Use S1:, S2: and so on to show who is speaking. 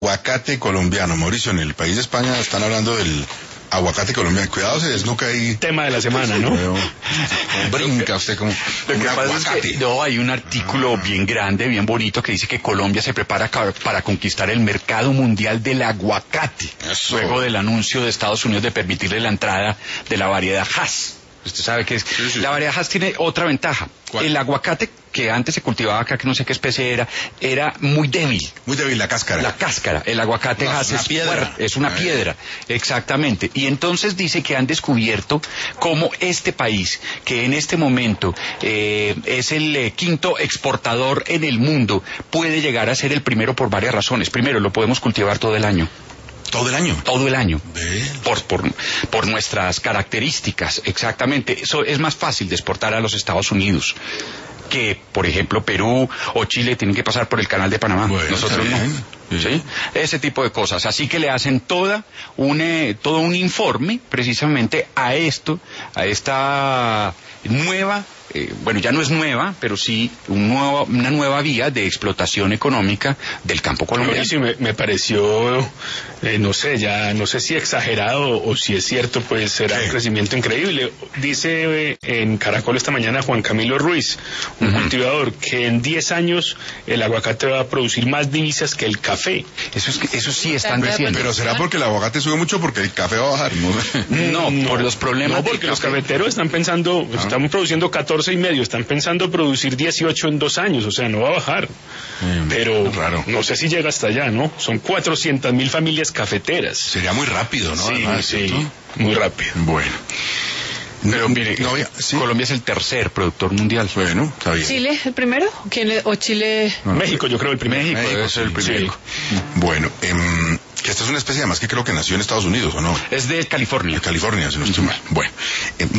S1: aguacate colombiano. Mauricio, en el país de España están hablando del aguacate colombiano. Cuidado, se desnuca ahí.
S2: Tema de la semana, ¿no?
S1: Brinca usted como
S3: Lo que
S1: un
S3: pasa
S1: aguacate.
S3: es que hay un artículo bien grande, bien bonito, que dice que Colombia se prepara para conquistar el mercado mundial del aguacate,
S1: Eso.
S3: luego del anuncio de Estados Unidos de permitirle la entrada de la variedad Hass. Usted sabe que
S1: Sí.
S3: la variedad Hass tiene otra ventaja.
S1: ¿Cuál?
S3: El aguacate que antes se cultivaba acá, que no sé qué especie era muy débil.
S1: Muy débil la cáscara.
S3: La cáscara, el aguacate
S1: No,
S3: Hass
S1: es una piedra.
S3: fuerte, es una piedra, exactamente. Y entonces dice que han descubierto cómo este país, que en este momento es el quinto exportador en el mundo, puede llegar a ser el primero por varias razones. Primero, lo podemos cultivar todo el año.
S1: Todo el año.
S3: Todo el año.
S1: Ve.
S3: Por nuestras características, exactamente. Eso es más fácil de exportar a los Estados Unidos que, por ejemplo, Perú o Chile tienen que pasar por el canal de Panamá.
S1: Bueno,
S3: Nosotros
S1: está
S3: no.
S1: bien.
S3: ¿Sí? Ese tipo de cosas. Así que le hacen todo un informe precisamente a esta nueva, bueno, ya no es nueva, pero sí una nueva vía de explotación económica del campo colombiano.
S2: Sí, me pareció, no sé si exagerado o si es cierto, pues será un crecimiento increíble. Dice en Caracol esta mañana Juan Camilo Ruiz, un cultivador, que en 10 años el aguacate va a producir más divisas que el café.
S3: Eso sí están diciendo.
S1: Pero será porque el aguacate sube mucho porque el café va a bajar.
S3: No, por los problemas
S2: No, porque
S3: del
S2: los
S3: café.
S2: cafeteros están pensando, están produciendo 14 y medio, están pensando producir 18 en 2 años, o sea, no va a bajar. Pero
S1: raro.
S2: no sé si llega hasta allá, ¿no? Son 400.000 familias cafeteras.
S1: Sería muy rápido, ¿no?
S2: Sí,
S1: Además,
S2: sí,
S1: ¿cierto?
S2: muy rápido.
S1: Bueno.
S3: Pero mire,
S1: No, sí.
S3: Colombia es el tercer productor mundial.
S1: Bueno, está bien.
S4: ¿Chile el primero? ¿O Chile?
S2: México, yo creo, el primero.
S3: México
S1: México,
S3: debe ser el
S1: sí.
S3: primero.
S1: Bueno, que esta es una especie además que creo que nació en Estados Unidos, ¿o no?
S3: Es de California.
S1: En California, si no estoy mal. Bueno,